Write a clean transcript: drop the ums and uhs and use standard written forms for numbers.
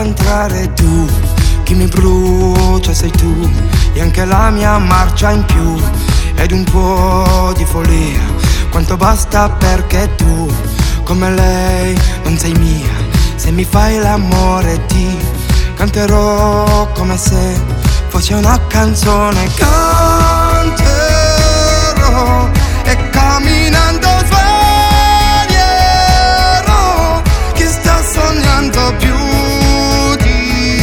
incontrare tu. Chi mi brucia sei tu, e anche la mia marcia in più. Ed un po' di follia, quanto basta perché tu, come lei, non sei mia. Se mi fai l'amore ti canterò come se fosse una canzone. Canterò